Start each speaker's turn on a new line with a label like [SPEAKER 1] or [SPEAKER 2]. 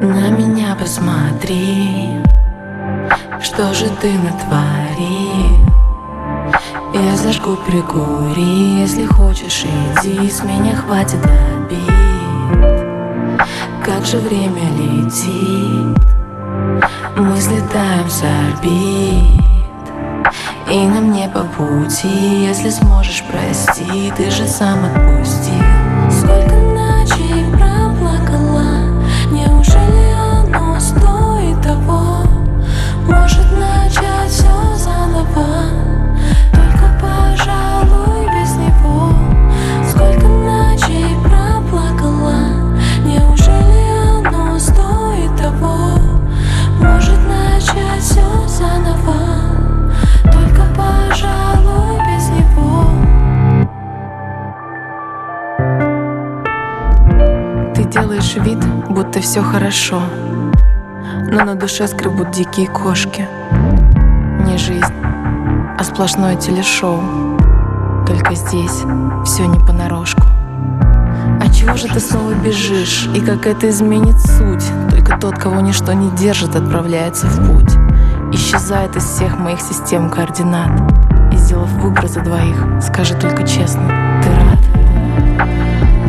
[SPEAKER 1] На меня посмотри, что же ты натворил? Я зажгу, прикури, если хочешь, иди, с меня хватит обид. Как же время летит, мы взлетаем с орбит, и нам не по пути, если сможешь, прости, ты же сам отпустил. Сколько ночей проплакала, неужели оно стоит того? Может начать все заново, только, пожалуй, без него. Сколько ночей проплакала, неужели оно стоит того? Может начать все заново, только, пожалуй, без него. Ты делаешь вид, будто все хорошо, но на душе скребут дикие кошки. Не жизнь, а сплошное телешоу. Только здесь все не понарошку. А чего же ты снова бежишь? И как это изменит суть? Только тот, кого ничто не держит, отправляется в путь. Исчезает из всех моих систем координат. И сделав выбор за двоих, скажи только честно, ты рад?